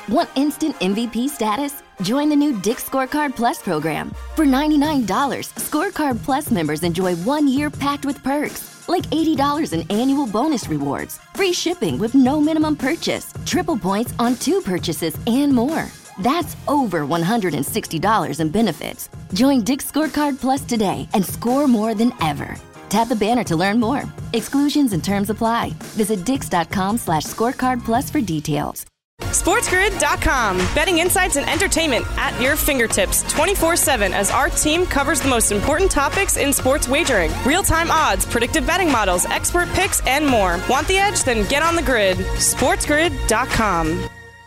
Want instant MVP status? Join the new Dick's Scorecard Plus program. For $99, Scorecard Plus members enjoy 1 year packed with perks, like $80 in annual bonus rewards, free shipping with no minimum purchase, triple points on 2 purchases, and more. That's over $160 in benefits. Join Dick's Scorecard Plus today and score more than ever. Tap the banner to learn more. Exclusions and terms apply. Visit dix.com/scorecard plus for details. SportsGrid.com. Betting insights and entertainment at your fingertips 24/7 as our team covers the most important topics in sports wagering. Real-time odds, predictive betting models, expert picks, and more. Want the edge? Then get on the grid. SportsGrid.com.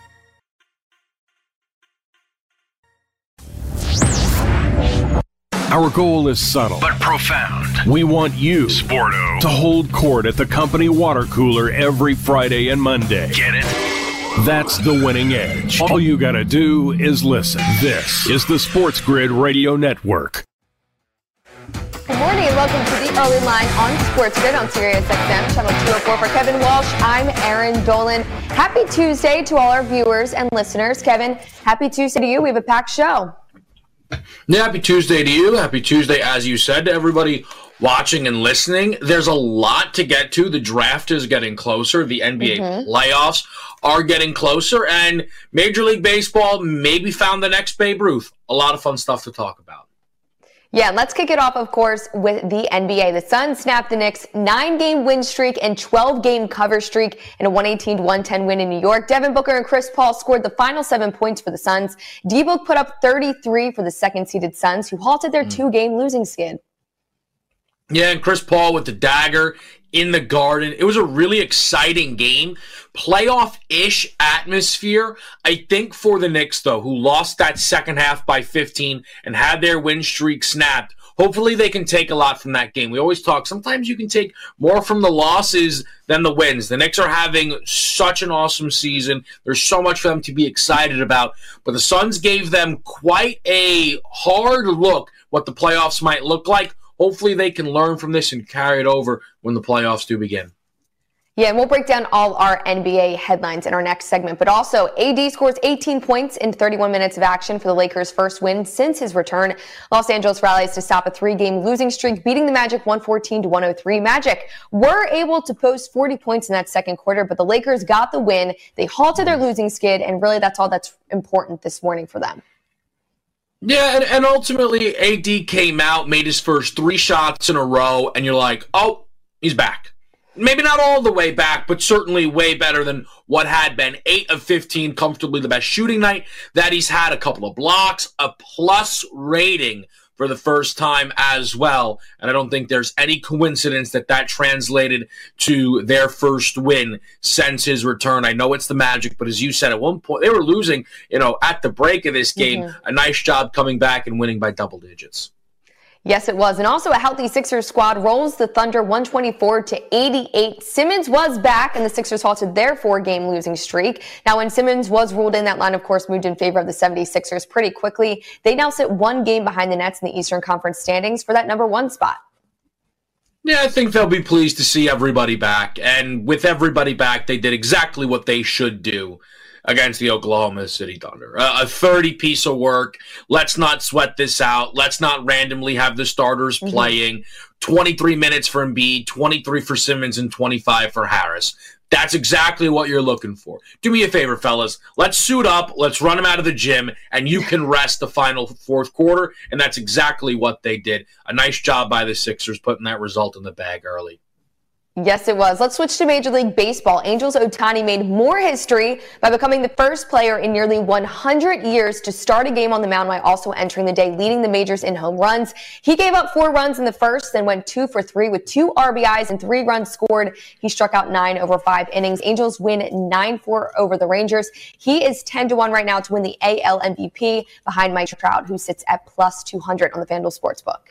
Our goal is subtle but profound. We want you, Sporto, to hold court at the company water cooler every Friday and Monday. Get it? That's the winning edge. All you gotta do is listen. This is the Sports Grid Radio Network. Good morning and welcome to the early line on Sports Grid on Sirius XM, channel 204. For Kevin Walsh, I'm Erin Dolan. Happy Tuesday to all our viewers and listeners. Kevin, happy Tuesday to you. We have a packed show. Yeah, happy Tuesday to you. Happy Tuesday, as you said, to everybody watching and listening. There's a lot to get to. The draft is getting closer. The NBA playoffs are getting closer. And Major League Baseball maybe found the next Babe Ruth. A lot of fun stuff to talk about. Yeah, let's kick it off, of course, with the NBA. The Suns snapped the Knicks' 9-game win streak and 12-game cover streak in a 118-110 win in New York. Devin Booker and Chris Paul scored the final 7 points for the Suns. D-Book put up 33 for the second-seeded Suns, who halted their 2-game losing skid. Yeah, and Chris Paul with the dagger in the Garden. It was a really exciting game. Playoff-ish atmosphere, I think, for the Knicks, though, who lost that second half by 15 and had their win streak snapped. Hopefully they can take a lot from that game. We always talk, sometimes you can take more from the losses than the wins. The Knicks are having such an awesome season. There's so much for them to be excited about. But the Suns gave them quite a hard look what the playoffs might look like. Hopefully they can learn from this and carry it over when the playoffs do begin. Yeah, and we'll break down all our NBA headlines in our next segment. But also, AD scores 18 points in 31 minutes of action for the Lakers' first win since his return. Los Angeles rallies to stop a 3-game losing streak, beating the Magic 114-103. Magic were able to post 40 points in that second quarter, but the Lakers got the win. They halted their losing skid, and really that's all that's important this morning for them. Yeah, and ultimately, AD came out, made his first 3 shots in a row, and you're like, oh, he's back. Maybe not all the way back, but certainly way better than what had been. 8 of 15, comfortably the best shooting night that he's had. A couple of blocks, a plus rating for the first time as well. And I don't think there's any coincidence that that translated to their first win since his return. I know it's the Magic, but as you said, at one point, they were losing, at the break of this game. A nice job coming back and winning by double digits. Yes, it was. And also a healthy Sixers squad rolls the Thunder 124-88. Simmons was back, and the Sixers halted their 4-game losing streak. Now, when Simmons was ruled in, that line, of course, moved in favor of the 76ers pretty quickly. They now sit 1 game behind the Nets in the Eastern Conference standings for that number 1 spot. Yeah, I think they'll be pleased to see everybody back. And with everybody back, they did exactly what they should do against the Oklahoma City Thunder. A 30-piece of work. Let's not sweat this out. Let's not randomly have the starters playing. 23 minutes for Embiid, 23 for Simmons, and 25 for Harris. That's exactly what you're looking for. Do me a favor, fellas. Let's suit up. Let's run them out of the gym, and you can rest the final fourth quarter, and that's exactly what they did. A nice job by the Sixers putting that result in the bag early. Yes, it was. Let's switch to Major League Baseball. Angels Ohtani made more history by becoming the first player in nearly 100 years to start a game on the mound while also entering the day leading the majors in home runs. He gave up 4 runs in the first, then went 2 for 3 with 2 RBIs and 3 runs scored. He struck out 9 over 5 innings. Angels win 9-4 over the Rangers. He is 10-1 right now to win the AL MVP behind Mike Trout, who sits at plus 200 on the FanDuel Sportsbook.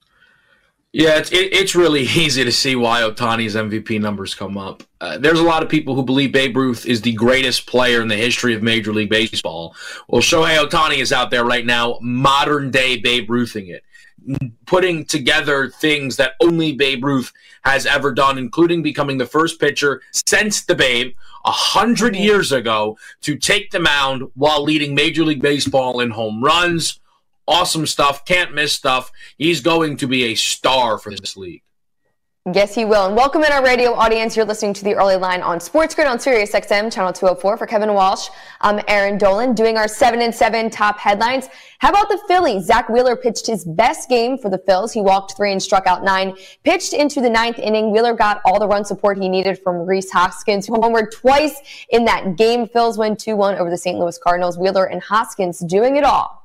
Yeah, it's really easy to see why Ohtani's MVP numbers come up. There's a lot of people who believe Babe Ruth is the greatest player in the history of Major League Baseball. Well, Shohei Ohtani is out there right now, modern-day Babe Ruthing it. putting together things that only Babe Ruth has ever done, including becoming the first pitcher since the Babe 100 years ago to take the mound while leading Major League Baseball in home runs. Awesome stuff. Can't miss stuff. He's going to be a star for this league. Yes, he will. And welcome in our radio audience. You're listening to the Early Line on Sports Grid on Sirius XM, channel 204. For Kevin Walsh, I'm Aaron Dolan doing our 7-7 top headlines. How about the Phillies? Zach Wheeler pitched his best game for the Phils. He walked 3 and struck out 9. Pitched into the 9th inning. Wheeler got all the run support he needed from Rhys Hoskins, who homered twice in that game. Phils win 2-1 over the St. Louis Cardinals. Wheeler and Hoskins doing it all.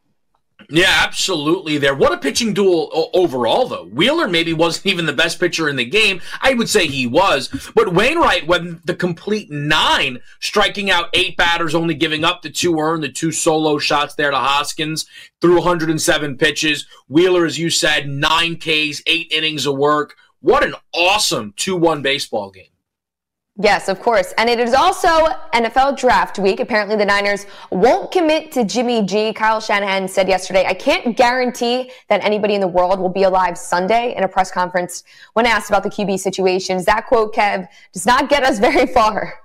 Yeah, absolutely there. What a pitching duel overall, though. Wheeler maybe wasn't even the best pitcher in the game. I would say he was. But Wainwright went the complete 9, striking out 8 batters, only giving up the 2 earned, the 2 solo shots there to Hoskins, threw 107 pitches. Wheeler, as you said, 9 Ks, 8 innings of work. What an awesome 2-1 baseball game. Yes, of course. And it is also NFL draft week. Apparently the Niners won't commit to Jimmy G. Kyle Shanahan said yesterday, I can't guarantee that anybody in the world will be alive Sunday. In a press conference when asked about the QB situations, that quote, Kev, does not get us very far.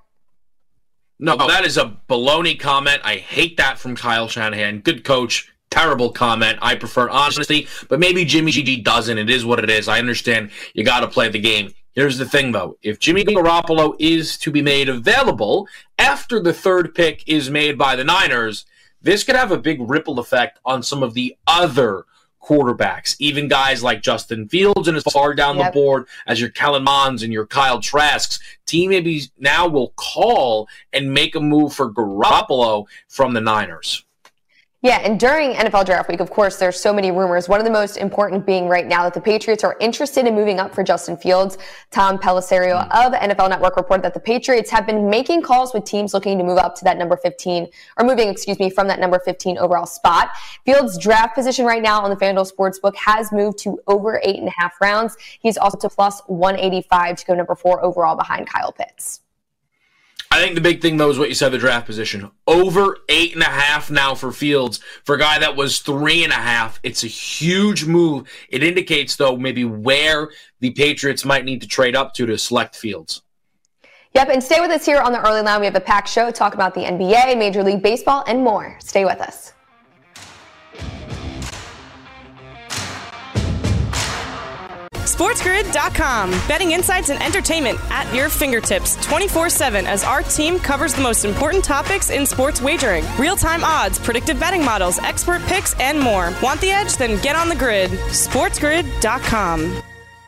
No, that is a baloney comment. I hate that from Kyle Shanahan. Good coach. Terrible comment. I prefer honesty, but maybe Jimmy G doesn't. It is what it is. I understand you got to play the game. Here's the thing, though. If Jimmy Garoppolo is to be made available after the 3rd pick is made by the Niners, this could have a big ripple effect on some of the other quarterbacks, even guys like Justin Fields and as far down the board as your Kellen Monds and your Kyle Trasks. Team maybe now will call and make a move for Garoppolo from the Niners. Yeah, and during NFL Draft Week, of course, there's so many rumors. One of the most important being right now that the Patriots are interested in moving up for Justin Fields. Tom Pelissero of NFL Network reported that the Patriots have been making calls with teams looking to move up to that number 15, or moving, from that number 15 overall spot. Fields' draft position right now on the FanDuel Sportsbook has moved to over 8.5 rounds. He's also to plus 185 to go number 4 overall behind Kyle Pitts. I think the big thing, though, is what you said, the draft position. Over 8.5 now for Fields. For a guy that was 3.5, it's a huge move. It indicates, though, maybe where the Patriots might need to trade up to select Fields. Yep, and stay with us here on the Early Line. We have a packed show, talk about the NBA, Major League Baseball, and more. Stay with us. SportsGrid.com. Betting insights and entertainment at your fingertips 24/7 as our team covers the most important topics in sports wagering. Real-time odds, predictive betting models, expert picks, and more. Want the edge? Then get on the grid. SportsGrid.com.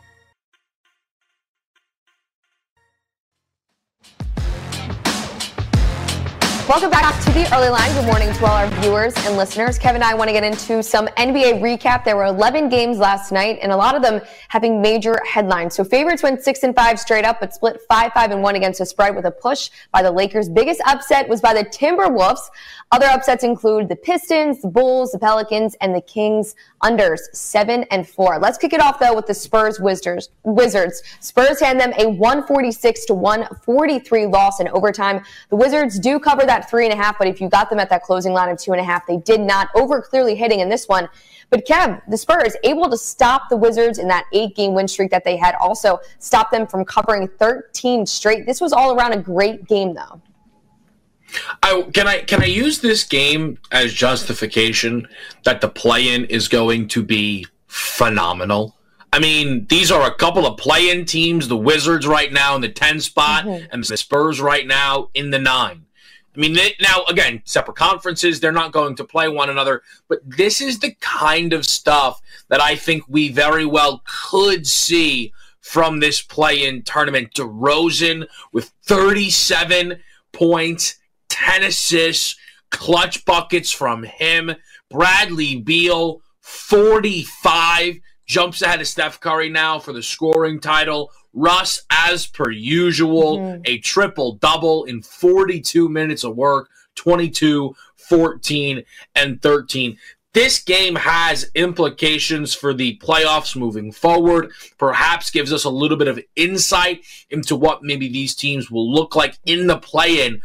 Welcome back to the Early Line. Good morning to all our viewers and listeners. Kevin and I want to get into some NBA recap. There were 11 games last night, and a lot of them having major headlines. So favorites went 6-5 straight up, but split 5-1 against the spread with a push by the Lakers. Biggest upset was by the Timberwolves. Other upsets include the Pistons, the Bulls, the Pelicans, and the Kings. Unders 7-4. Let's kick it off, though, with the Spurs Wizards. Spurs hand them a 146-143 loss in overtime. The Wizards do cover that 3.5, but if you got them at that closing line of 2.5, they did not. Over clearly hitting in this one. But Kev, the Spurs able to stop the Wizards in that 8-game win streak that they had. Also stop them from covering 13 straight. This was all around a great game, though. Can I use this game as justification that the play-in is going to be phenomenal? I mean, these are a couple of play-in teams, the Wizards right now in the 10 spot, and the Spurs right now in the 9. I mean, now, again, separate conferences, they're not going to play one another, but this is the kind of stuff that I think we very well could see from this play-in tournament. DeRozan with 37 points, 10 assists, clutch buckets from him. Bradley Beal, 45, jumps ahead of Steph Curry now for the scoring title. Russ, as per usual, a triple-double in 42 minutes of work, 22, 14, and 13. This game has implications for the playoffs moving forward, perhaps gives us a little bit of insight into what maybe these teams will look like in the play-in.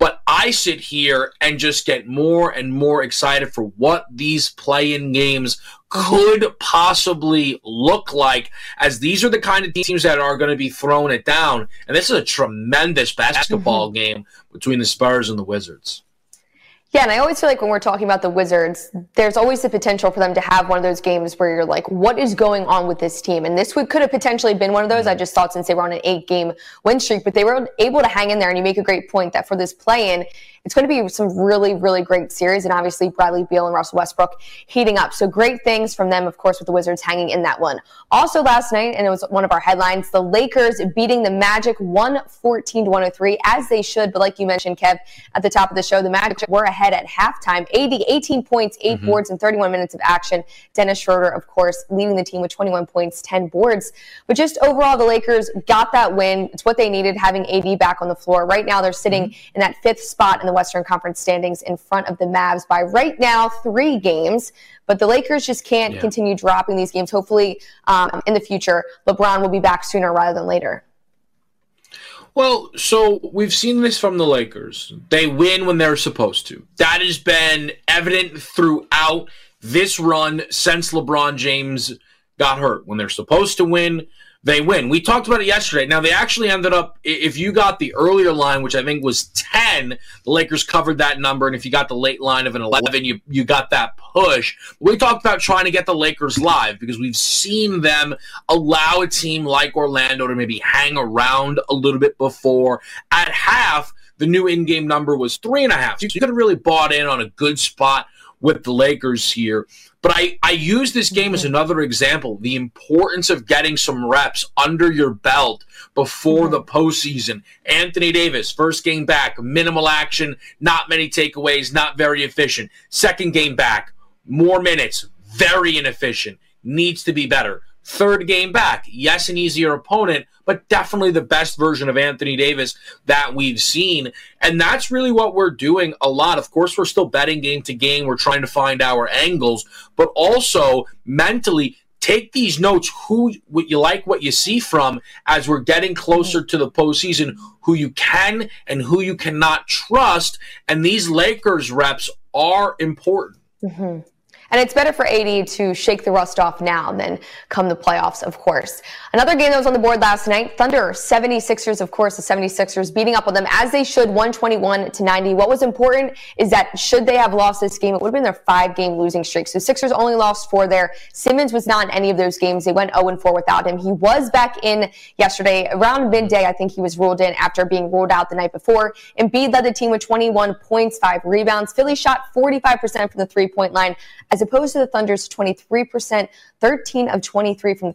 But I sit here and just get more and more excited for what these play-in games could possibly look like, as these are the kind of teams that are going to be throwing it down. And this is a tremendous basketball game between the Spurs and the Wizards. Yeah, and I always feel like when we're talking about the Wizards, there's always the potential for them to have one of those games where you're like, what is going on with this team? And this could have potentially been one of those. I just thought since they were on an 8-game win streak, but they were able to hang in there. And you make a great point that for this play-in, it's going to be some really, really great series. And obviously, Bradley Beal and Russell Westbrook heating up. So great things from them, of course, with the Wizards hanging in that one. Also last night, and it was one of our headlines, the Lakers beating the Magic 114-103, as they should. But like you mentioned, Kev, at the top of the show, the Magic were ahead at halftime. 18 points, 8 boards in 31 minutes of action. Dennis Schroeder, of course, leading the team with 21 points, 10 boards. But just overall, the Lakers got that win. It's what they needed, having AD back on the floor. Right now, they're sitting in that 5th spot in the Western Conference standings in front of the Mavs by right now 3 games. But the Lakers just can't continue dropping these games. Hopefully, in the future, LeBron will be back sooner rather than later. Well, so we've seen this from the Lakers. They win when they're supposed to. That has been evident throughout this run since LeBron James got hurt. When they're supposed to win, they win. We talked about it yesterday. Now, they actually ended up, if you got the earlier line, which I think was 10, the Lakers covered that number. And if you got the late line of an 11, you got that push. We talked about trying to get the Lakers live because we've seen them allow a team like Orlando to maybe hang around a little bit before. At half, the new in-game number was 3.5. So you could have really bought in on a good spot with the Lakers here. But I use this game as another example, the importance of getting some reps under your belt before the postseason. Anthony Davis, first game back, minimal action, not many takeaways, not very efficient. Second game back, more minutes, very inefficient, needs to be better. Third game back, yes, an easier opponent, but definitely the best version of Anthony Davis that we've seen. And that's really what we're doing a lot. Of course, we're still betting game to game. We're trying to find our angles, but also mentally take these notes, who you like what you see from as we're getting closer to the postseason, who you can and who you cannot trust. And these Lakers reps are important. And it's better for AD to shake the rust off now than come the playoffs, of course. Another game that was on the board last night, Thunder 76ers, of course, the 76ers beating up on them as they should, 121-90. What was important is that should they have lost this game, it would have been their 5-game losing streak. So Sixers only lost 4 there. Simmons was not in any of those games. They went 0-4 without him. He was back in yesterday. Around midday, I think he was ruled in after being ruled out the night before. Embiid led the team with 21 points, 5 rebounds. Philly shot 45% from the three-point line, as opposed to the Thunder's 23%, 13 of 23 from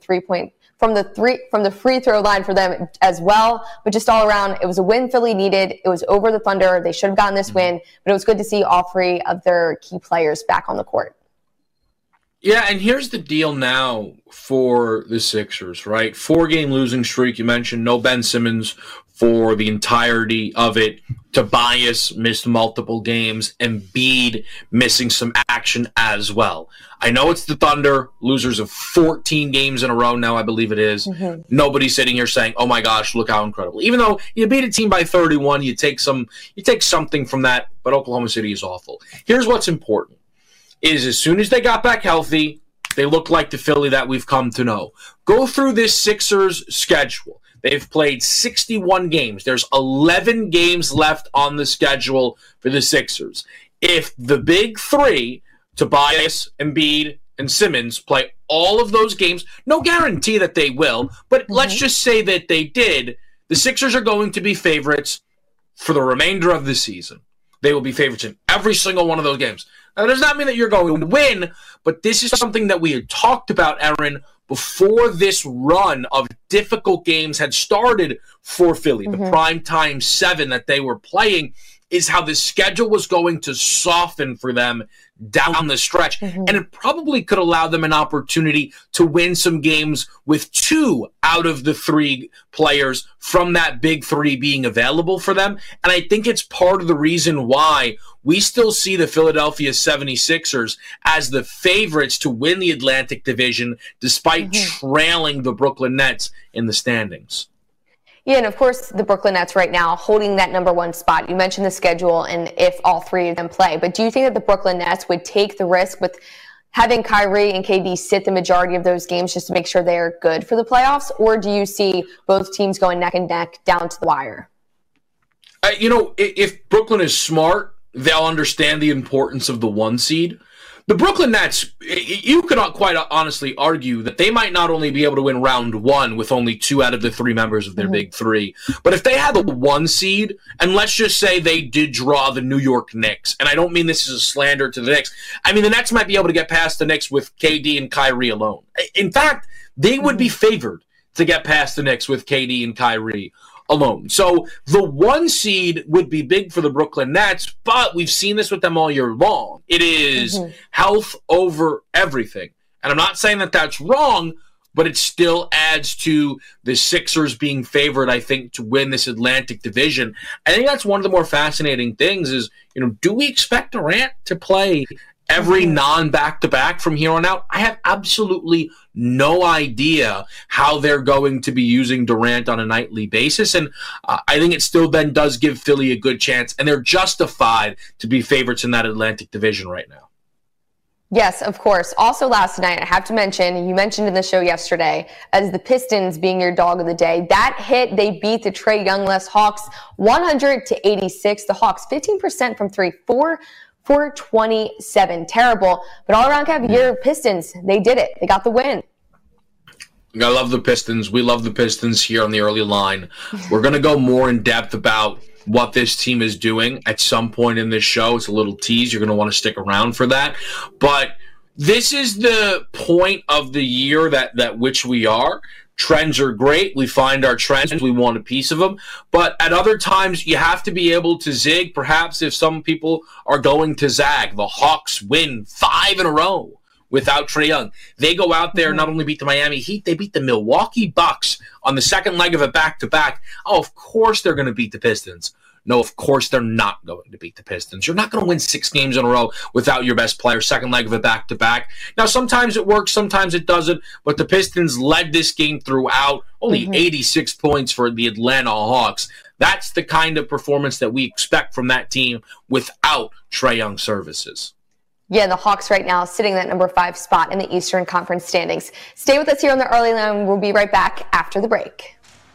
the free throw line for them as well. But just all around, it was a win Philly needed. It was over the Thunder. They should have gotten this win, but it was good to see all 3 of their key players back on the court. Yeah, and here's the deal now for the Sixers, right? 4-game losing streak. You mentioned no Ben Simmons for the entirety of it. Tobias missed multiple games. Embiid missing some action as well. I know it's the Thunder, losers of 14 games in a row now, I believe it is. Nobody's sitting here saying, oh my gosh, look how incredible. Even though you beat a team by 31, you take something from that, but Oklahoma City is awful. Here's what's important. Is as soon as they got back healthy, they look like the Philly that we've come to know. Go through this Sixers schedule. They've played 61 games. There's 11 games left on the schedule for the Sixers. If the big 3, Tobias, Embiid, and Simmons, play all of those games, no guarantee that they will, but let's just say that they did, the Sixers are going to be favorites for the remainder of the season. They will be favorites in every single one of those games. Now, that does not mean that you're going to win, but this is something that we had talked about, Aaron, before this run of difficult games had started for Philly. The primetime 7 that they were playing is how the schedule was going to soften for them down the stretch. And it probably could allow them an opportunity to win some games with 2 out of the 3 players from that big 3 being available for them. And I think it's part of the reason why we still see the Philadelphia 76ers as the favorites to win the Atlantic Division, despite trailing the Brooklyn Nets in the standings. Yeah, and of course, the Brooklyn Nets right now holding that number one spot. You mentioned the schedule and if all three of them play, but do you think that the Brooklyn Nets would take the risk with having Kyrie and KD sit the majority of those games just to make sure they're good for the playoffs? Or do you see both teams going neck and neck down to the wire? If Brooklyn is smart, they'll understand the importance of the one seed. The Brooklyn Nets, you could quite honestly argue that they might not only be able to win round one with only 2 out of the 3 members of their big three, but if they had the one seed, and let's just say they did draw the New York Knicks, and I don't mean this is a slander to the Knicks, I mean the Nets might be able to get past the Knicks with KD and Kyrie alone. In fact, they would be favored to get past the Knicks with KD and Kyrie alone. So the one seed would be big for the Brooklyn Nets, but we've seen this with them all year long. It is health over everything. And I'm not saying that that's wrong, but it still adds to the Sixers being favored, I think, to win this Atlantic division. I think that's one of the more fascinating things is, do we expect Durant to play every non-back-to-back from here on out? I have absolutely no idea how they're going to be using Durant on a nightly basis, and I think it still then does give Philly a good chance, and they're justified to be favorites in that Atlantic division right now. Yes, of course. Also last night, I have to mention, you mentioned in the show yesterday, as the Pistons being your dog of the day, that hit, they beat the Trae Young-less Hawks 100-86. The Hawks 15% from 3, 427. Terrible. But all around, Kev, your Pistons, they did it. They got the win. I love the Pistons. We love the Pistons here on the early line. We're going to go more in depth about what this team is doing at some point in this show. It's a little tease. You're going to want to stick around for that. But this is the point of the year that which we are. Trends are great. We find our trends. We want a piece of them. But at other times, you have to be able to zig. Perhaps if some people are going to zag. The Hawks win 5 in a row without Trae Young. They go out there and not only beat the Miami Heat, they beat the Milwaukee Bucks on the second leg of a back-to-back. Oh, of course they're going to beat the Pistons. No, of course they're not going to beat the Pistons. You're not going to win 6 games in a row without your best player, second leg of a back-to-back. Now, sometimes it works, sometimes it doesn't, but the Pistons led this game throughout. Only 86 points for the Atlanta Hawks. That's the kind of performance that we expect from that team without Trae Young's services. Yeah, the Hawks right now sitting in that number 5 spot in the Eastern Conference standings. Stay with us here on the early line. We'll be right back after the break.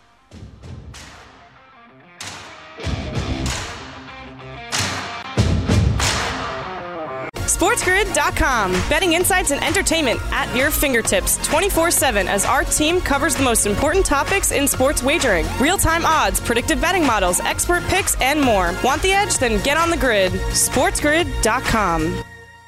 SportsGrid.com. Betting insights and entertainment at your fingertips 24/7 as our team covers the most important topics in sports wagering. Real-time odds, predictive betting models, expert picks, and more. Want the edge? Then get on the grid. SportsGrid.com.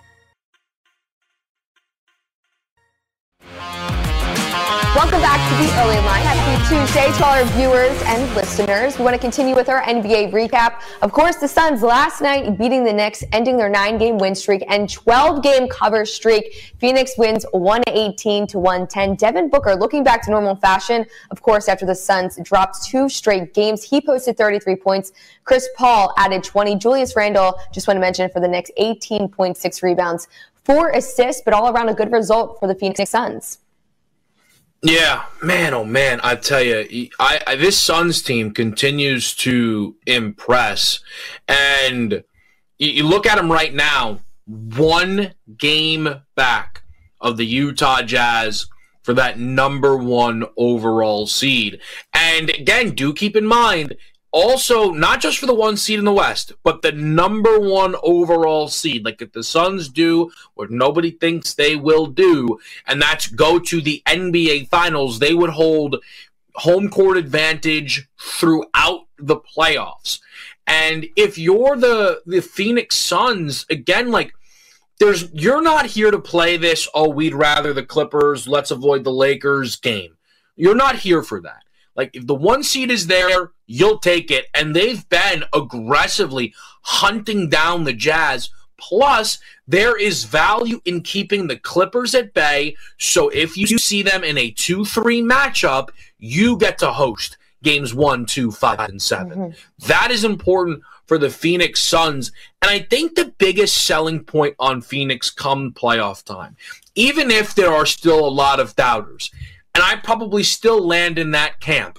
Welcome back to the early line. Happy Tuesday to all our viewers and listeners. We want to continue with our NBA recap. Of course, the Suns last night beating the Knicks, ending their 9-game win streak and 12-game cover streak. Phoenix wins 118-110. Devin Booker looking back to normal fashion. Of course, after the Suns dropped 2 straight games, he posted 33 points. Chris Paul added 20. Julius Randle, just want to mention for the Knicks, 18.6 rebounds, 4 assists, but all around a good result for the Phoenix Suns. Yeah, man, oh man, I tell you, this Suns team continues to impress. And you look at them right now, 1 game back of the Utah Jazz for that number 1 overall seed. And again, do keep in mind, also, not just for the 1 seed in the West, but the number 1 overall seed. Like if the Suns do what nobody thinks they will do, and that's go to the NBA Finals, they would hold home court advantage throughout the playoffs. And if you're the Phoenix Suns, again, like you're not here to play this, oh, we'd rather the Clippers, let's avoid the Lakers game. You're not here for that. Like, if the 1 seed is there, you'll take it. And they've been aggressively hunting down the Jazz. Plus, there is value in keeping the Clippers at bay. So if you see them in a 2-3 matchup, you get to host games 1, 2, 5, and 7. That is important for the Phoenix Suns. And I think the biggest selling point on Phoenix come playoff time, even if there are still a lot of doubters, and I probably still land in that camp,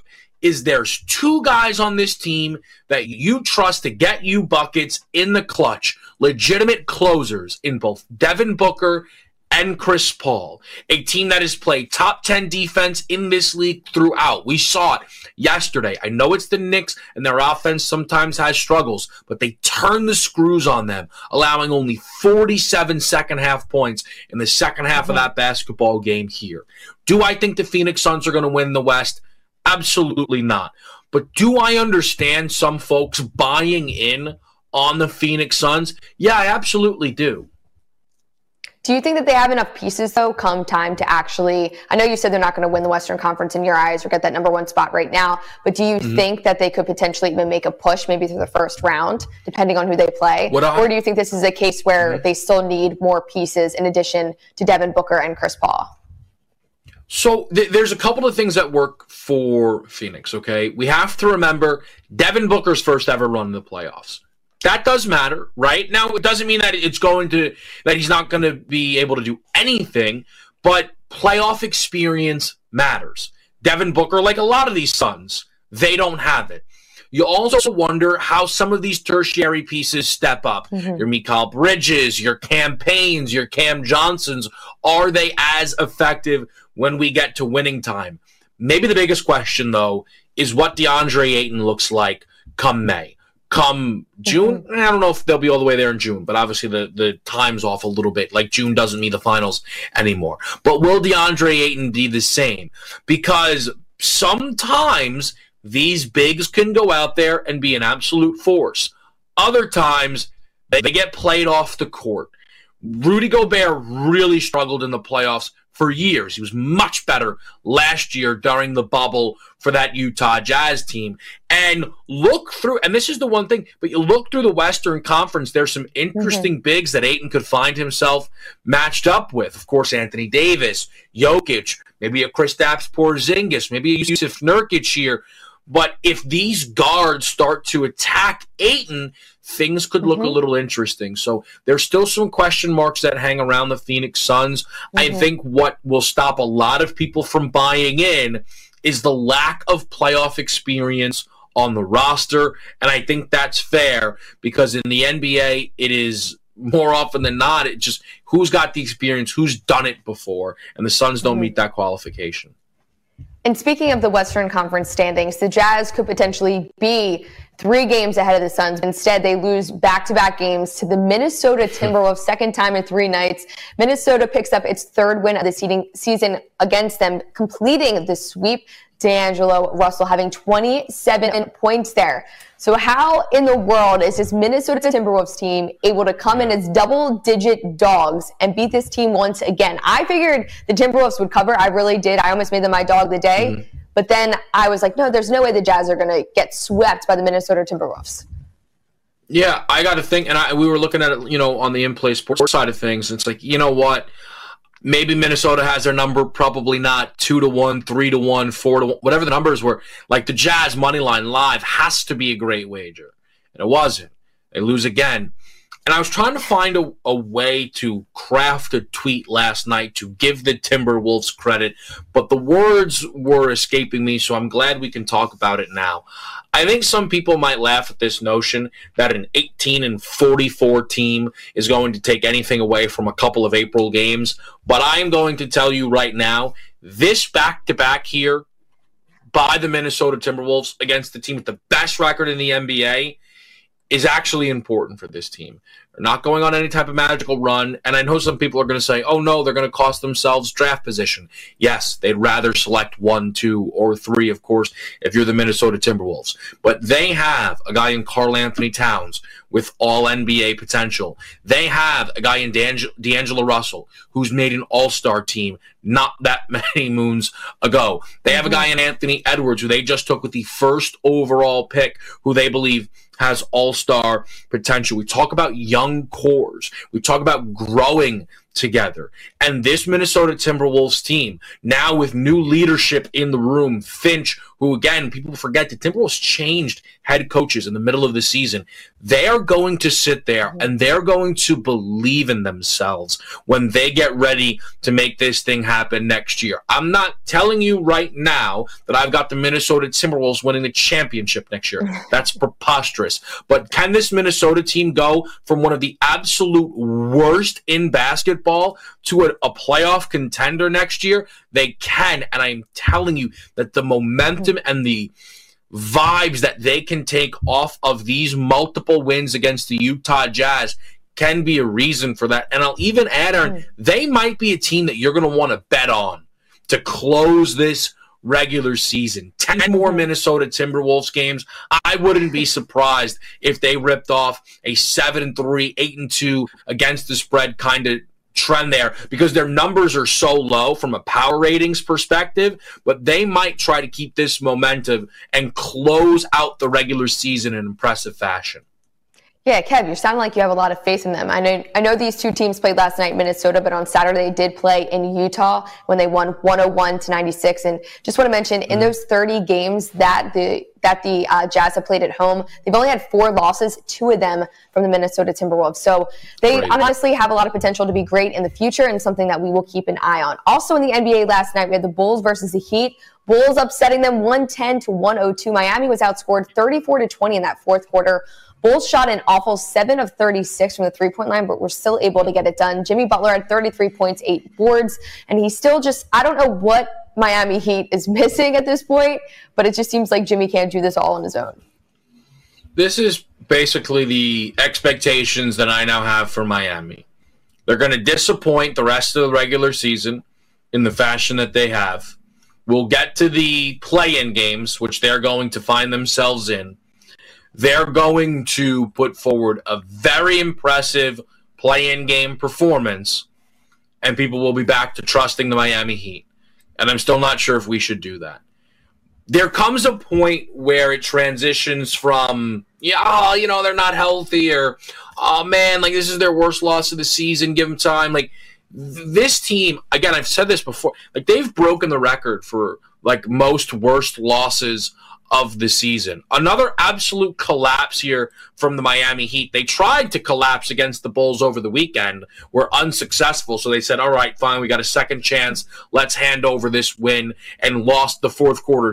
is there's two guys on this team that you trust to get you buckets in the clutch, legitimate closers in both Devin Booker and Chris Paul, a team that has played top 10 defense in this league throughout. We saw it yesterday. I know it's the Knicks, and their offense sometimes has struggles, but they turned the screws on them, allowing only 47 second-half points in the second half of that basketball game here. Do I think the Phoenix Suns are going to win the West? Absolutely not. But do I understand some folks buying in on the Phoenix Suns? Yeah, I absolutely do. Do you think that they have enough pieces, though, come time to actually, I know you said they're not going to win the Western Conference in your eyes or get that number one spot right now, but do you think that they could potentially even make a push maybe through the first round, depending on who they play? Or do you think this is a case where they still need more pieces in addition to Devin Booker and Chris Paul? So there's a couple of things that work for Phoenix, okay? We have to remember Devin Booker's first ever run in the playoffs. That does matter, right? Now, it doesn't mean that that he's not going to be able to do anything, but playoff experience matters. Devin Booker, like a lot of these Suns, they don't have it. You also wonder how some of these tertiary pieces step up. Your Mikal Bridges, your Cam Paynes, your Cam Johnsons, are they as effective when we get to winning time? Maybe the biggest question, though, is what DeAndre Ayton looks like come May. Come June, I don't know if they'll be all the way there in June, but obviously the time's off a little bit. Like June doesn't mean the finals anymore. But will DeAndre Ayton be the same? Because sometimes these bigs can go out there and be an absolute force. Other times they get played off the court. Rudy Gobert really struggled in the playoffs for years. He was much better last year during the bubble for that Utah Jazz team. And look through, and this is the one thing, but you look through the Western Conference, there's some interesting bigs that Ayton could find himself matched up with. Of course, Anthony Davis, Jokic, maybe a Kristaps Porzingis, maybe a Yusuf Nurkic here. But if these guards start to attack Ayton, things could look a little interesting. So there's still some question marks that hang around the Phoenix Suns. I think what will stop a lot of people from buying in is the lack of playoff experience on the roster. And I think that's fair because in the NBA, it is more often than not, it just who's got the experience, who's done it before, and the Suns don't meet that qualification. And speaking of the Western Conference standings, the Jazz could potentially be 3 games ahead of the Suns. Instead, they lose back-to-back games to the Minnesota Timberwolves, second time in 3 nights. Minnesota picks up its 3rd win of the season against them, completing the sweep. D'Angelo Russell having 27 points there. So how in the world is this Minnesota Timberwolves team able to come in as double-digit dogs and beat this team once again? I figured the Timberwolves would cover. I really did. I almost made them my dog of the day. But then I was like, no, there's no way the Jazz are going to get swept by the Minnesota Timberwolves. Yeah, I got to think, and we were looking at it, on the in-play sports side of things. And it's like, you know what? Maybe Minnesota has their number, probably not 2-1, 3-1, 4-1, whatever the numbers were. Like the Jazz money line live has to be a great wager, and it wasn't. They lose again. And I was trying to find a way to craft a tweet last night to give the Timberwolves credit, but the words were escaping me, so I'm glad we can talk about it now. I think some people might laugh at this notion that an 18-44 team is going to take anything away from a couple of April games, but I am going to tell you right now, this back-to-back here by the Minnesota Timberwolves against the team with the best record in the NBA is actually important for this team. They're not going on any type of magical run, and I know some people are going to say, oh no, they're going to cost themselves draft position. Yes, they'd rather select 1, 2, or 3, of course, if you're the Minnesota Timberwolves. But they have a guy in Karl Anthony Towns with all NBA potential. They have a guy in D'Angelo Russell who's made an all-star team not that many moons ago. They have a guy in Anthony Edwards who they just took with the first overall pick who they believe has all-star potential. We talk about young cores. We talk about growing together. And this Minnesota Timberwolves team, now with new leadership in the room, Finch, who, again, people forget the Timberwolves changed head coaches in the middle of the season. They are going to sit there and they're going to believe in themselves when they get ready to make this thing happen next year. I'm not telling you right now that I've got the Minnesota Timberwolves winning the championship next year. That's preposterous. But can this Minnesota team go from one of the absolute worst in basketball to a playoff contender next year? They can, and I'm telling you that the momentum and the vibes that they can take off of these multiple wins against the Utah Jazz can be a reason for that. And I'll even add on, they might be a team that you're going to want to bet on to close this regular season. 10 more Minnesota Timberwolves games. I wouldn't be surprised if they ripped off a 7-3, 8-2 against the spread kind of trend there, because their numbers are so low from a power ratings perspective, but they might try to keep this momentum and close out the regular season in impressive fashion. Yeah, Kev, you sound like you have a lot of faith in them. I know these two teams played last night in Minnesota, but on Saturday they did play in Utah when they won 101-96. And just want to mention, in those 30 games that the Jazz have played at home, they've only had 4 losses, 2 of them from the Minnesota Timberwolves. So they honestly have a lot of potential to be great in the future and something that we will keep an eye on. Also in the NBA last night, we had the Bulls versus the Heat. Bulls upsetting them 110-102. Miami was outscored 34-20 in that fourth quarter. Bulls shot an awful 7 of 36 from the three-point line, but were still able to get it done. Jimmy Butler had 33 points, 8 boards, and he's still just, I don't know what Miami Heat is missing at this point, but it just seems like Jimmy can't do this all on his own. This is basically the expectations that I now have for Miami. They're going to disappoint the rest of the regular season in the fashion that they have. We'll get to the play-in games, which they're going to find themselves in. They're going to put forward a very impressive play-in game performance, and people will be back to trusting the Miami Heat. And I'm still not sure if we should do that. There comes a point where it transitions from, they're not healthy, or, oh, man, like, this is their worst loss of the season, give them time. Like, this team, again, I've said this before, like, they've broken the record for, like, most worst losses of the season. Another absolute collapse here from the Miami Heat. They tried to collapse against the Bulls over the weekend, were unsuccessful, so they said, all right, fine, we got a second chance, let's hand over this win, and lost the fourth quarter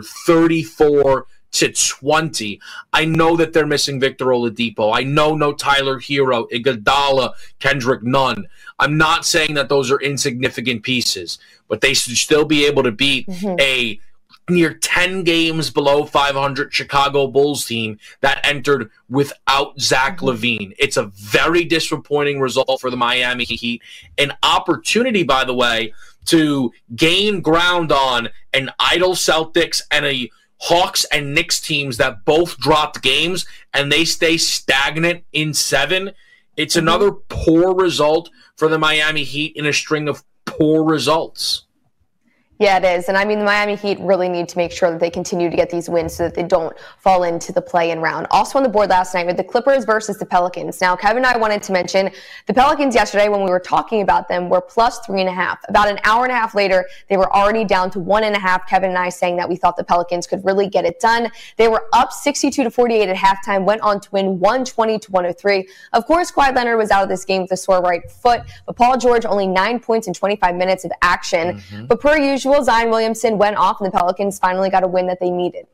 34-20. I know that they're missing Victor Oladipo. I know no Tyler Hero, Iguodala, Kendrick Nunn. I'm not saying that those are insignificant pieces, but they should still be able to beat a near 10 games below 500 Chicago Bulls team that entered without Zach LaVine. It's a very disappointing result for the Miami Heat. An opportunity, by the way, to gain ground on an idle Celtics and a Hawks and Knicks teams that both dropped games and they stay stagnant in 7. It's another poor result for the Miami Heat in a string of poor results. Yeah, it is. And I mean, the Miami Heat really need to make sure that they continue to get these wins so that they don't fall into the play-in round. Also on the board last night with the Clippers versus the Pelicans. Now, Kevin and I wanted to mention the Pelicans yesterday when we were talking about them were plus 3.5. About an hour and a half later, they were already down to 1.5. Kevin and I saying that we thought the Pelicans could really get it done. They were up 62-48 at halftime, went on to win 120-103. Of course, Kawhi Leonard was out of this game with a sore right foot, but Paul George only 9 points in 25 minutes of action. But per usual, Zion Williamson went off and the Pelicans finally got a win that they needed.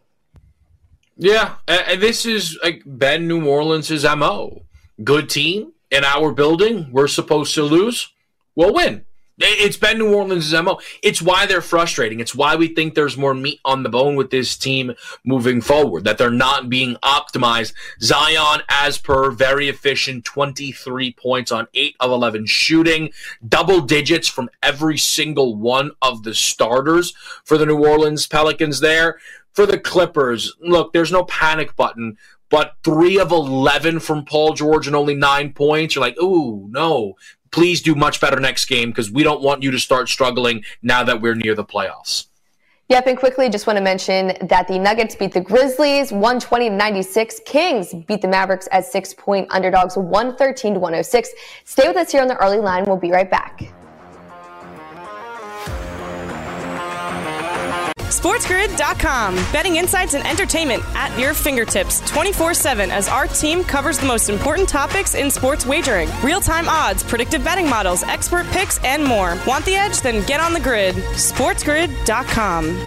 Yeah, and this is like Ben New Orleans' MO. Good team in our building. We're supposed to lose. We'll win. It's Ben New Orleans' MO. It's why they're frustrating. It's why we think there's more meat on the bone with this team moving forward, that they're not being optimized. Zion, as per, very efficient, 23 points on 8 of 11 shooting, double digits from every single one of the starters for the New Orleans Pelicans there. For the Clippers, look, there's no panic button, but 3 of 11 from Paul George and only 9 points. You're like, ooh, no. Please do much better next game because we don't want you to start struggling now that we're near the playoffs. Yep, and quickly just want to mention that the Nuggets beat the Grizzlies 120-96. Kings beat the Mavericks as 6-point underdogs 113-106. Stay with us here on the early line. We'll be right back. SportsGrid.com. Betting insights and entertainment at your fingertips 24/7 as our team covers the most important topics in sports wagering. Real-time odds, predictive betting models, expert picks, and more. Want the edge? Then get on the grid. SportsGrid.com.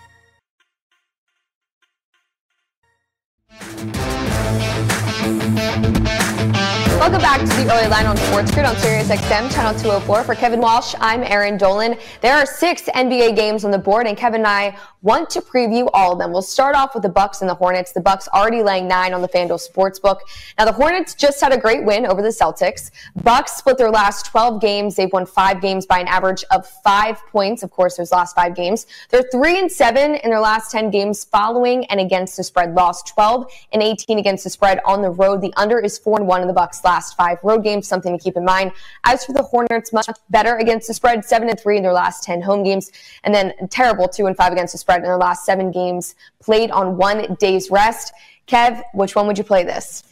Welcome back to the Early Line on Sports Grid on Sirius XM, channel 204. For Kevin Walsh, I'm Erin Dolan. There are 6 NBA games on the board, and Kevin and I want to preview all of them. We'll start off with the Bucks and the Hornets. The Bucks already laying 9 on the FanDuel Sportsbook. Now, the Hornets just had a great win over the Celtics. Bucks split their last 12 games. They've won 5 games by an average of 5 points. Of course, those last 5 games. They're 3-7 in their last 10 games following and against the spread. Lost 12 and 18 against the spread on the road. The under is 4-1 in the Bucks' last 5 road games, something to keep in mind. As for the Hornets, much better against the spread, 7-3 in their last 10 home games, and then terrible 2-5 against the spread in their last 7 games played on 1 day's rest. Kev, which one would you play this?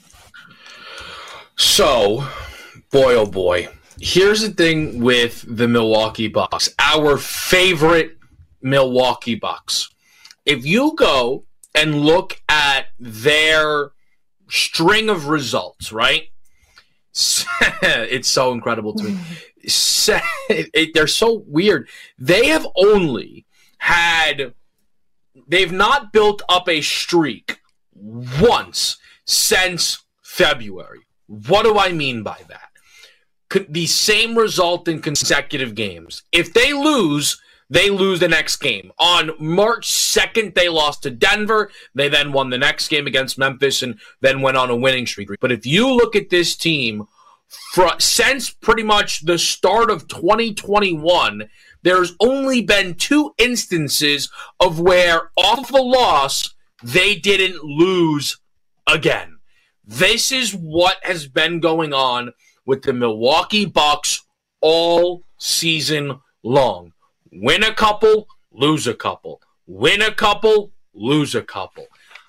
So, boy, oh boy. Here's the thing with the Milwaukee Bucks, our favorite Milwaukee Bucks. If you go and look at their string of results, right? It's so incredible to me. They're so weird. They've not built up a streak once since February. What do I mean by that? The same result in consecutive games. If they lose the next game. On March 2nd, they lost to Denver. They then won the next game against Memphis and then went on a winning streak. But if you look at this team, since pretty much the start of 2021, there's only been 2 instances of where, off of a loss, they didn't lose again. This is what has been going on with the Milwaukee Bucks all season long. Win a couple, lose a couple. Win a couple, lose a couple.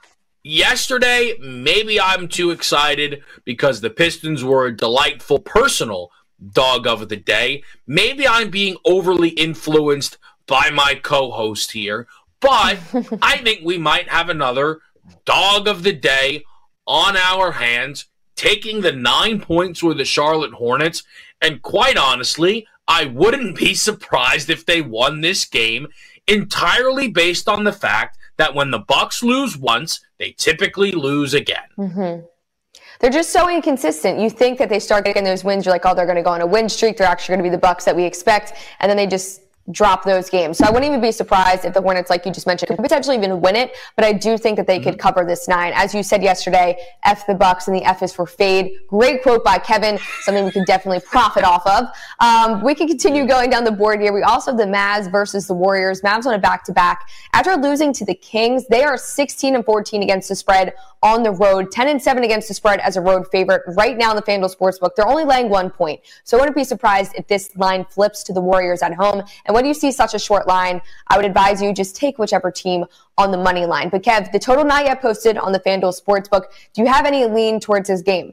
Yesterday, maybe I'm too excited because the Pistons were a delightful personal dog of the day. Maybe I'm being overly influenced by my co-host here, but I think we might have another dog of the day on our hands, taking the 9 points with the Charlotte Hornets, and quite honestly, I wouldn't be surprised if they won this game entirely based on the fact that when the Bucks lose once, they typically lose again. Mm-hmm. They're just so inconsistent. You think that they start getting those wins, you're like, oh, they're going to go on a win streak. They're actually going to be the Bucks that we expect. And then they just drop those games. So I wouldn't even be surprised if the Hornets, like you just mentioned, could potentially even win it. But I do think that they could cover this 9. As you said yesterday, F the Bucks, and the F is for fade. Great quote by Kevin, something we can definitely profit off of. We can continue going down the board here. We also have the Mavs versus the Warriors. Mavs on a back-to-back. After losing to the Kings, they are 16-14 against the spread on the road, 10-7 against the spread as a road favorite. Right now in the FanDuel Sportsbook, they're only laying 1 point. So I wouldn't be surprised if this line flips to the Warriors at home. And when you see such a short line, I would advise you just take whichever team on the money line. But Kev, the total not yet posted on the FanDuel Sportsbook. Do you have any lean towards this game?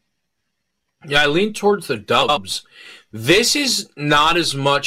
Yeah, I lean towards the Dubs. This is not as much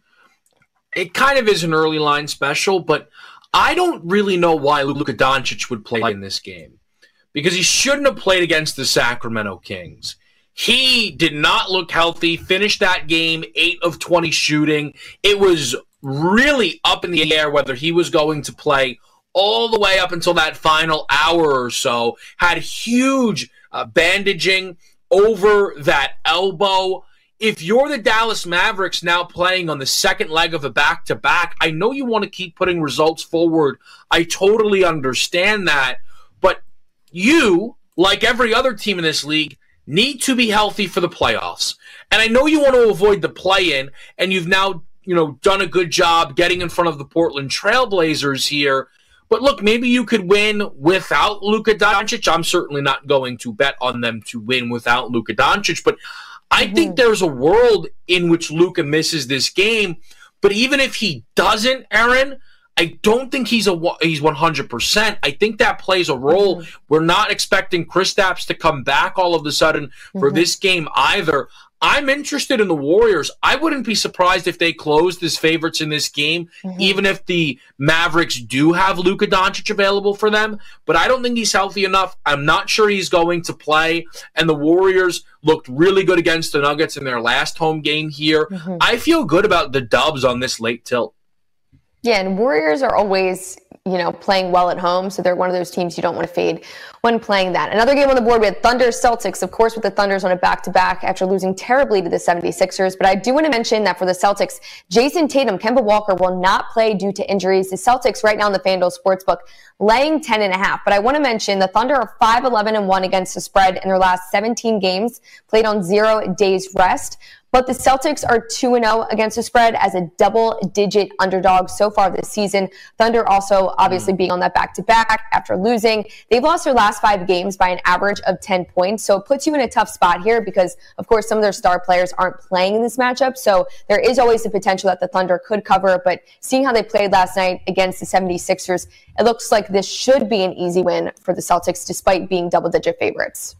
it kind of is an early line special, but I don't really know why Luka Doncic would play in this game. Because he shouldn't have played against the Sacramento Kings. He did not look healthy, finished that game 8 of 20 shooting. It was really up in the air whether he was going to play all the way up until that final hour or so. Had huge bandaging over that elbow. If you're the Dallas Mavericks now playing on the second leg of a back-to-back, I know you want to keep putting results forward. I totally understand that. But you, like every other team in this league, need to be healthy for the playoffs. And I know you want to avoid the play-in, and you've now, done a good job getting in front of the Portland Trailblazers here. But look, maybe you could win without Luka Doncic. I'm certainly not going to bet on them to win without Luka Doncic, but I think there's a world in which Luka misses this game. But even if he doesn't, Aaron, I don't think he's 100%. I think that plays a role. We're not expecting Kristaps to come back all of a sudden for this game either. I'm interested in the Warriors. I wouldn't be surprised if they closed as favorites in this game, even if the Mavericks do have Luka Doncic available for them. But I don't think he's healthy enough. I'm not sure he's going to play. And the Warriors looked really good against the Nuggets in their last home game here. I feel good about the Dubs on this late tilt. Yeah, and Warriors are always, playing well at home, so they're one of those teams you don't want to fade when playing that. Another game on the board, we had Thunder-Celtics, of course, with the Thunders on a back-to-back after losing terribly to the 76ers. But I do want to mention that for the Celtics, Jason Tatum, Kemba Walker will not play due to injuries. The Celtics right now in the FanDuel Sportsbook laying 10.5. But I want to mention the Thunder are 5-11-1 against the spread in their last 17 games, played on 0 days rest. But the Celtics are 2-0 against the spread as a double-digit underdog so far this season. Thunder also obviously being on that back-to-back after losing. They've lost their last 5 games by an average of 10 points. So it puts you in a tough spot here because, of course, some of their star players aren't playing in this matchup. So there is always the potential that the Thunder could cover. But seeing how they played last night against the 76ers, it looks like this should be an easy win for the Celtics despite being double-digit favorites.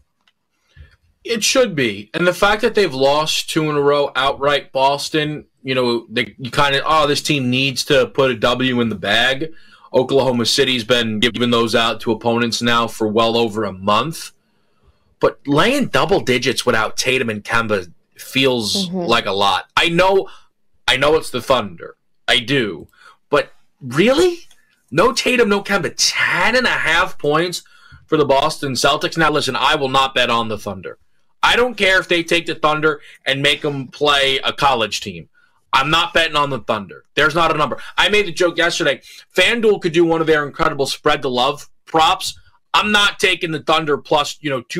It should be. And the fact that they've lost 2 in a row outright, Boston, you kind of, this team needs to put a W in the bag. Oklahoma City's been giving those out to opponents now for well over a month. But laying double digits without Tatum and Kemba feels like a lot. I know it's the Thunder. I do. But really? No Tatum, no Kemba. 10.5 points for the Boston Celtics. Now listen, I will not bet on the Thunder. I don't care if they take the Thunder and make them play a college team. I'm not betting on the Thunder. There's not a number. I made the joke yesterday. FanDuel could do one of their incredible spread the love props. I'm not taking the Thunder plus,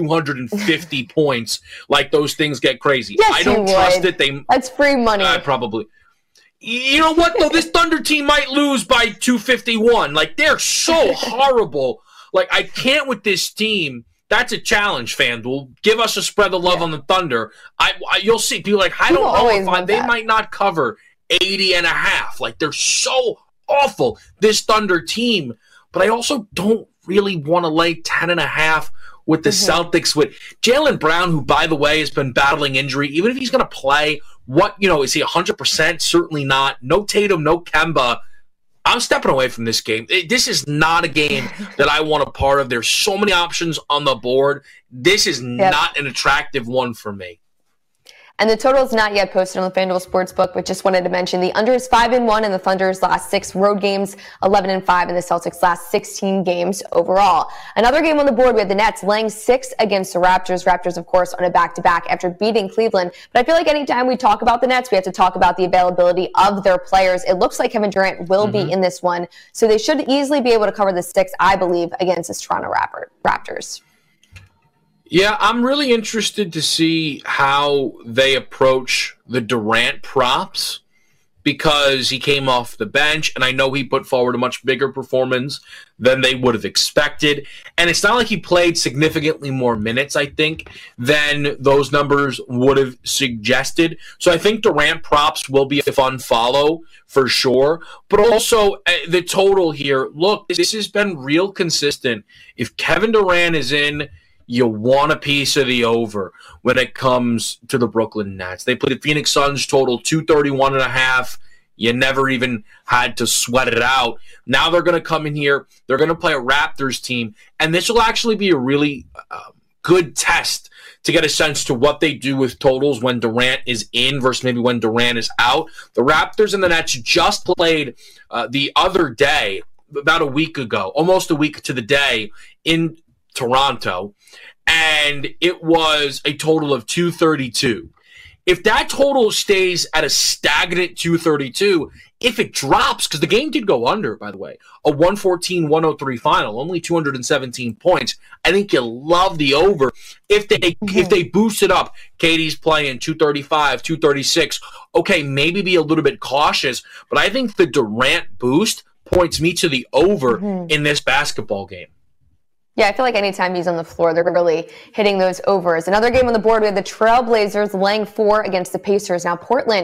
250 points. Like those things get crazy. Yes, I don't trust it. That's free money. Probably. You know what, though? This Thunder team might lose by 251. Like, they're so horrible. Like, I can't with this team. That's a challenge, FanDuel. Give us a spread the love on the Thunder. You'll see people like, I don't know if they might not cover 80.5. Like, they're so awful, this Thunder team. But I also don't really want to lay 10.5 with the Celtics with Jaylen Brown, who, by the way, has been battling injury. Even if he's going to play, is he 100%? Certainly not. No Tatum, no Kemba. I'm stepping away from this game. This is not a game that I want a part of. There's so many options on the board. This is not an attractive one for me. And the total is not yet posted on the FanDuel Sportsbook, but just wanted to mention the under is 5-1 in the Thunder's last 6 road games, 11-5 in the Celtics' last 16 games overall. Another game on the board, we had the Nets laying 6 against the Raptors. Raptors, of course, on a back-to-back after beating Cleveland. But I feel like anytime we talk about the Nets, we have to talk about the availability of their players. It looks like Kevin Durant will be in this one, so they should easily be able to cover the 6, I believe, against this Toronto Raptors. Yeah, I'm really interested to see how they approach the Durant props because he came off the bench, and I know he put forward a much bigger performance than they would have expected. And it's not like he played significantly more minutes, I think, than those numbers would have suggested. So I think Durant props will be a fun follow for sure. But also the total here, look, this has been real consistent. If Kevin Durant is in, you want a piece of the over when it comes to the Brooklyn Nets. They played the Phoenix Suns total 231.5. You never even had to sweat it out. Now they're going to come in here. They're going to play a Raptors team, and this will actually be a really good test to get a sense to what they do with totals when Durant is in versus maybe when Durant is out. The Raptors and the Nets just played the other day, about a week ago, almost a week to the day, in Toronto, and it was a total of 232. If that total stays at a stagnant 232, if it drops, because the game did go under, by the way, a 114-103 final, only 217 points, I think you'll love the over. If they boost it up, Katie's playing 235, 236, okay, maybe be a little bit cautious, but I think the Durant boost points me to the over in this basketball game. Yeah, I feel like anytime he's on the floor, they're really hitting those overs. Another game on the board, we have the Trailblazers laying 4 against the Pacers. Now, Portland,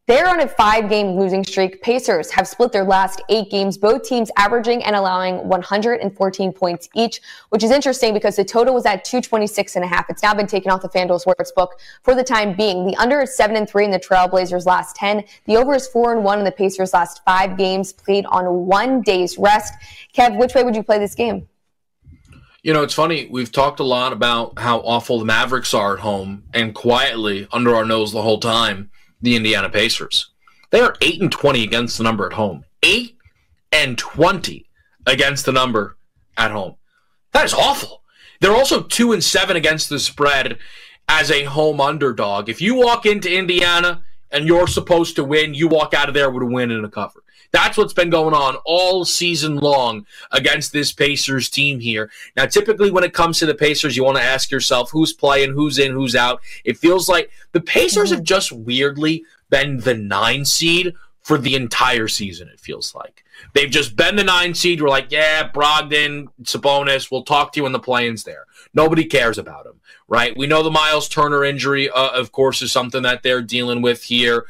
They're on a 5-game losing streak. Pacers have split their last 8 games, both teams averaging and allowing 114 points each, which is interesting because the total was at 226.5. It's now been taken off the FanDuel Sportsbook for the time being. The under is 7-3 in the Trailblazers' last 10. The over is 4-1 in the Pacers' last 5 games played on 1 day's rest. Kev, which way would you play this game? You know, it's funny. We've talked a lot about how awful the Mavericks are at home, and quietly, under our nose the whole time, the Indiana Pacers. They are 8-20 against the number at home. 8-20 against the number at home. That is awful. They're also 2-7 against the spread as a home underdog. If you walk into Indiana and you're supposed to win, you walk out of there with a win and a cover. That's what's been going on all season long against this Pacers team here. Now, typically when it comes to the Pacers, you want to ask yourself who's playing, who's in, who's out. It feels like the Pacers have just weirdly been the 9 seed for the entire season, it feels like. They've just been the 9 seed. We're like, yeah, Brogdon, Sabonis, we'll talk to you when the play-in's there. Nobody cares about them, right? We know the Miles Turner injury, of course, is something that they're dealing with here.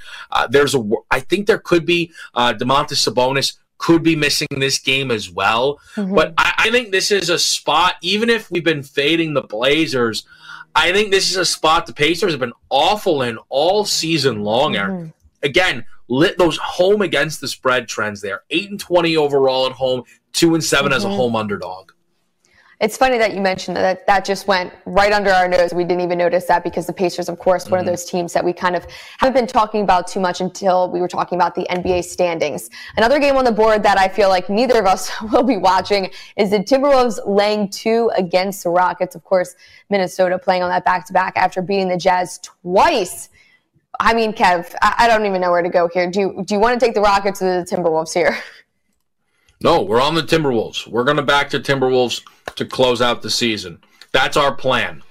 I think there could be Domantas Sabonis could be missing this game as well. Mm-hmm. But I think this is a spot, even if we've been fading the Blazers, I think this is a spot the Pacers have been awful in all season long, Aaron. Mm-hmm. Again, lit those home against the spread trends there. 8-20 overall at home, 2-7 as a home underdog. It's funny that you mentioned that just went right under our nose. We didn't even notice that because the Pacers, of course, one of those teams that we kind of haven't been talking about too much until we were talking about the NBA standings. Another game on the board that I feel like neither of us will be watching is the Timberwolves laying 2 against the Rockets. Of course, Minnesota playing on that back-to-back after beating the Jazz twice. I mean, Kev, I don't even know where to go here. Do you want to take the Rockets or the Timberwolves here? No, we're on the Timberwolves. We're going to back to Timberwolves to close out the season. That's our plan.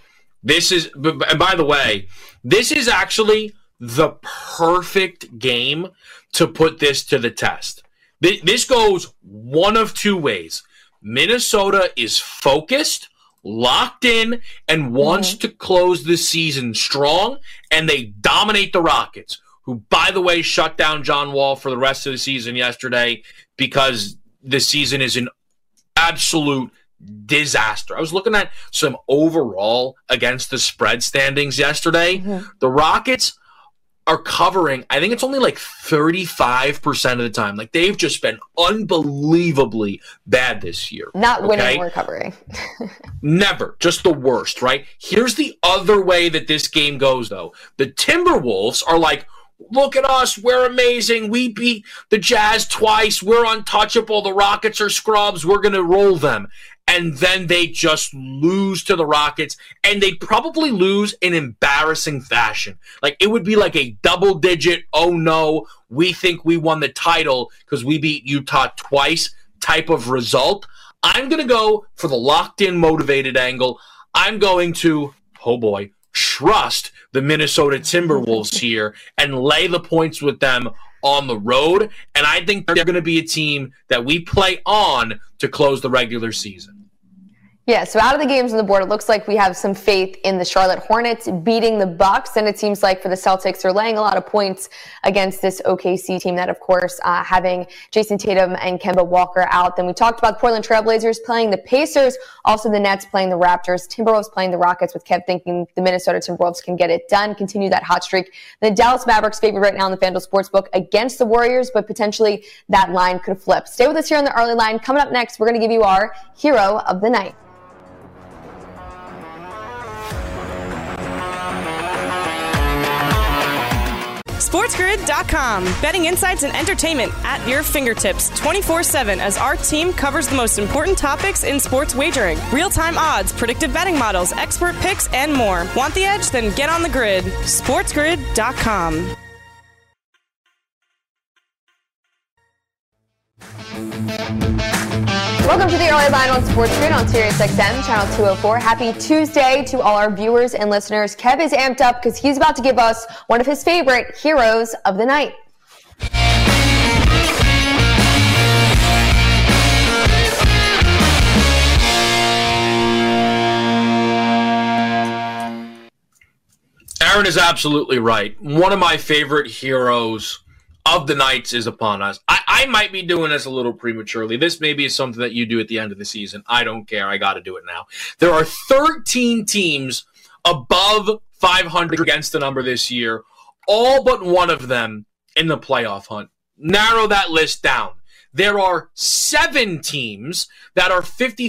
And by the way, this is actually the perfect game to put this to the test. This goes one of 2 ways. Minnesota is focused, locked in, and wants to close the season strong, and they dominate the Rockets, who, by the way, shut down John Wall for the rest of the season yesterday because the season is an absolute disaster. I was looking at some overall against the spread standings yesterday. The Rockets are covering, I think it's only like 35% of the time. Like, they've just been unbelievably bad this year. Not winning or covering. Never. Just the worst, right? Here's the other way that this game goes, though. The Timberwolves are like, look at us, we're amazing. We beat the Jazz twice. We're untouchable. The Rockets are scrubs. We're going to roll them. And then they just lose to the Rockets, and they probably lose in embarrassing fashion. Like, it would be like a double-digit, oh no, we think we won the title because we beat Utah twice type of result. I'm going to go for the locked-in, motivated angle. I'm going to, oh boy, trust the Minnesota Timberwolves here and lay the points with them on the road. And I think they're going to be a team that we play on to close the regular season. Yeah, so out of the games on the board, it looks like we have some faith in the Charlotte Hornets beating the Bucks, and it seems like for the Celtics, they're laying a lot of points against this OKC team that, of course, having Jason Tatum and Kemba Walker out. Then we talked about the Portland Trailblazers playing the Pacers, also the Nets playing the Raptors, Timberwolves playing the Rockets, with Kev thinking the Minnesota Timberwolves can get it done, continue that hot streak. The Dallas Mavericks favored right now in the FanDuel Sportsbook against the Warriors, but potentially that line could flip. Stay with us here on the early line. Coming up next, we're going to give you our Hero of the Night. SportsGrid.com. Betting insights and entertainment at your fingertips 24/7 as our team covers the most important topics in sports wagering. Real-time odds, predictive betting models, expert picks, and more. Want the edge? Then get on the grid. SportsGrid.com. Welcome to the Early Line on Sports Grid on SiriusXM, Channel 204. Happy Tuesday to all our viewers and listeners. Kev is amped up because he's about to give us one of his favorite heroes of the night. Aaron is absolutely right. One of my favorite heroes of the Knights is upon us. I might be doing this a little prematurely. This maybe is something that you do at the end of the season. I don't care. I got to do it now. There are 13 teams above 500 against the number this year, all but one of them in the playoff hunt. Narrow that list down. There are 7 teams that are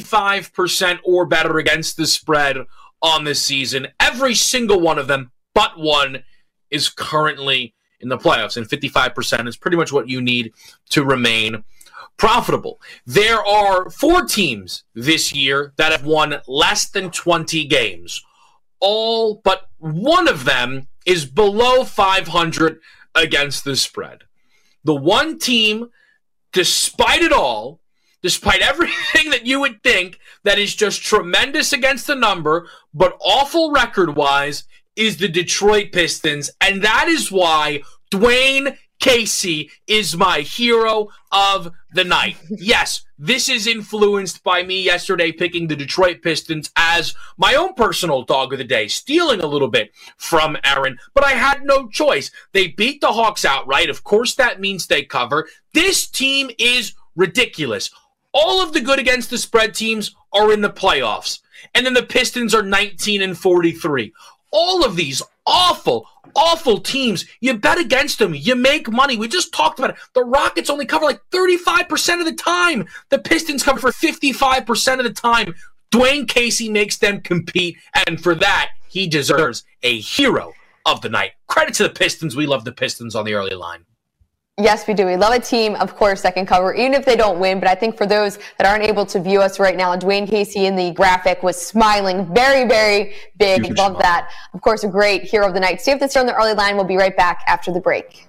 55% or better against the spread on this season. Every single one of them but one is currently in the playoffs, and 55% is pretty much what you need to remain profitable. There are 4 teams this year that have won less than 20 games. All but one of them is below 500 against the spread. The one team, despite it all, despite everything that you would think that is just tremendous against the number, but awful record-wise, is the Detroit Pistons. And that is why Dwayne Casey is my hero of the night. Yes, this is influenced by me yesterday picking the Detroit Pistons as my own personal dog of the day, stealing a little bit from Aaron, but I had no choice. They beat the Hawks outright. Of course, that means they cover. This team is ridiculous. All of the good against the spread teams are in the playoffs. And then the Pistons are 19-43. All of these awful teams, you bet against them. You make money. We just talked about it. The Rockets only cover like 35% of the time. The Pistons cover for 55% of the time. Dwayne Casey makes them compete, and for that, he deserves a hero of the night. Credit to the Pistons. We love the Pistons on the early line. Yes, we do. We love a team, of course, that can cover, even if they don't win. But I think for those that aren't able to view us right now, Dwayne Casey in the graphic was smiling very, very big. Love that. Of course, a great hero of the night. Stay with us on the early line. We'll be right back after the break.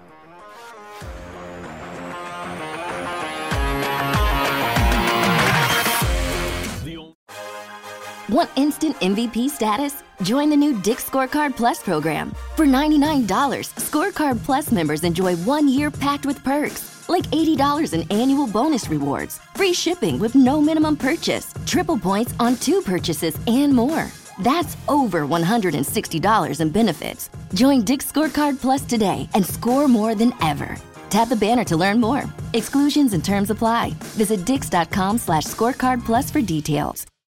Want instant MVP status? Join the new Dick's Scorecard Plus program. For $99, Scorecard Plus members enjoy 1 year packed with perks, like $80 in annual bonus rewards, free shipping with no minimum purchase, triple points on 2 purchases, and more. That's over $160 in benefits. Join Dick's Scorecard Plus today and score more than ever. Tap the banner to learn more. Exclusions and terms apply. Visit Dix.com/scorecard plus for details.